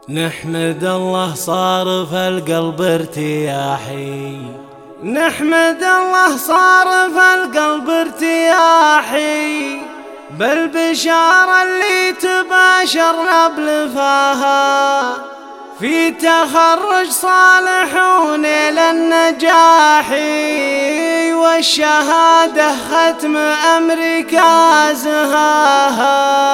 نحمد الله صار في القلب ارتياحي، نحمد الله صار في القلب ارتياحي، بالبشارة اللي تباشرنا بلفاها، في تخرج صالحون إلى النجاح، والشهادة ختم أمريكا زهاها.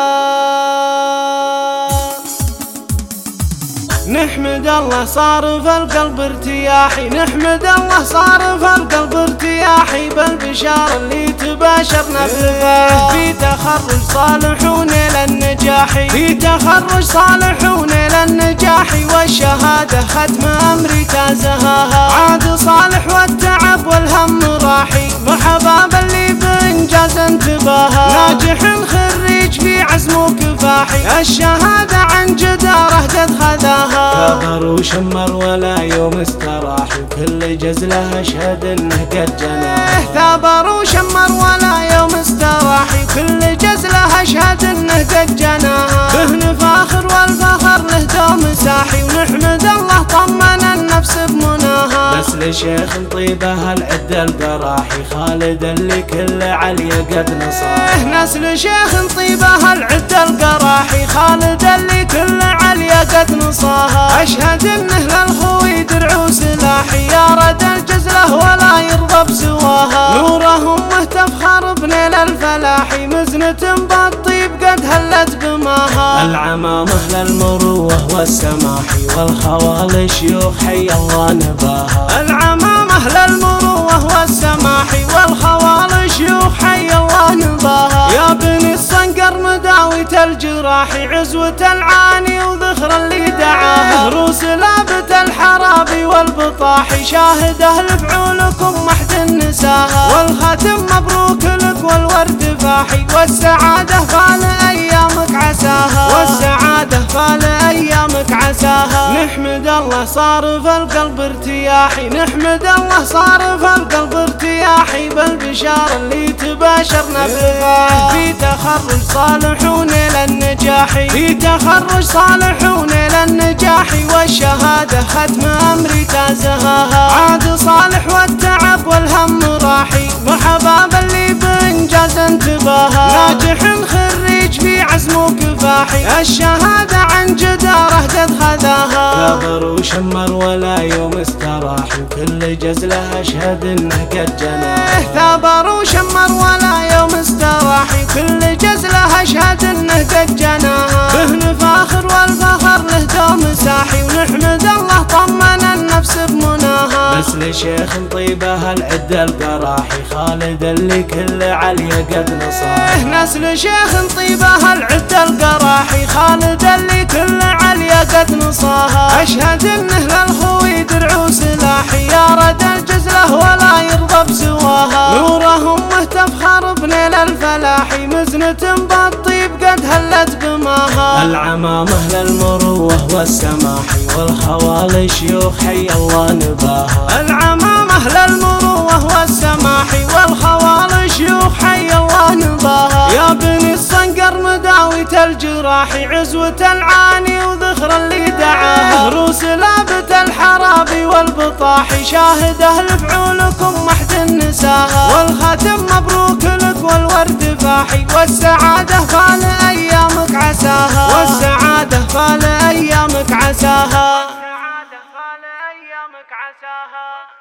نحمد الله صار في القلب ارتياحي، نحمد الله صار في القلب ارتياحي، بالبشارة اللي تباشرنا بلفاها، في تخرج صالحون إلى النجاح، في تخرج صالحون إلى النجاح، والشهادة ختم أمريكا زهاها. عاد صالح والتعب والهم راحي، مرحبا باللي بإنجاز انتباها، ناجح خريج في عزم وكفاحي، الشهادة عن جدارة قد خذاها. ثابر وشمر ولا يوم استراح، وكل جزله أشهد إنه قد جناه. ثابر وشمر ولا يوم استراح، وكل جزله أشهد إنه قد جناها. به نفاخر والفخر له دوم ساحي، ونحمد الله طمن النفس بمناها. نسل شيخ طيبه العد القراحي، خالد اللي كل علي قد نصاح. نسل شيخ طيبه العد القراحي، خالد اللي كل علي قد نصاها. أشهد إنه للخوي درع وسلاحي، يا رد الجزله ولا يرضى بسواها. نوره أمه تفخر بنيل الفلاحي، مزنة بالطيب قد هلت بماها. العمامة للمروة والسماحي، والخوال شيوخ حي الله نباها. العمامة للمروة والسماحي، والخوال شيوخ حي الله نباها. يا بني الصنقر مداوية الجراحي، عزوة العاني وذخر اللي دعاها. روس لابة الحرابي والبطاحي، شاهده لفعولكم محد نساها. والخاتم مبروك لك والورد فاحي، والسعادة فال أيامك عساها، والسعادة فال أيامك عساها. نحمد الله صار في القلب ارتياحي، نحمد الله صار في القلب ارتياحي، بالبشارة اللي تباشرنا بلفاها، في تخرج صالحون إلى النجاح، في تخرج صالحون إلى النجاح، والشهادة ختم أمريكا زهاها. عاد صالح والتعب والهم راحي، مرحبا باللي بإنجاز انتباها، ناجح خريج في عزم وكفاحي، الشهادة عن جدارة قد خذاها. ثابر وشمر ولا يوم استراح، وكل جزله أشهد إنه قد جناه. ثابر وشمر ولا يوم استراح، وكل جزله أشهد إنه قد جناها. به نفاخر والفخر له دوم ساحي، ونحمد الله طمن النفس بمناها. نسل شيخ طيبه العد القراحي، خالد اللي كل علي قد نصاح. نسل شيخ طيبه العد القراحي، خالد اللي كل علي قد نصاها. أشهد إنه للخوي درع وسلاحي، يا رد الجزله ولا يرضى بسواها. نوره أمه تفخر بنيل الفلاحي، مزنة بالطيب قد هلت بماها. العمامة للمروة والسماحي، والخوال شيوخ حي الله نباها. العمامة للمروة والسماحي، والخوال شيوخ حي الله نباها. يا بني الصنقر مداوية الجراحي، عزوة العاني وذخر اللي دعاها. روس لابة الحرابي والبطاحي، شاهده لفعولكم محد نساها. والخاتم مبروك لك والورد فاحي، والسعادة فال أيامك عساها، والسعادة فال أيامك عساها.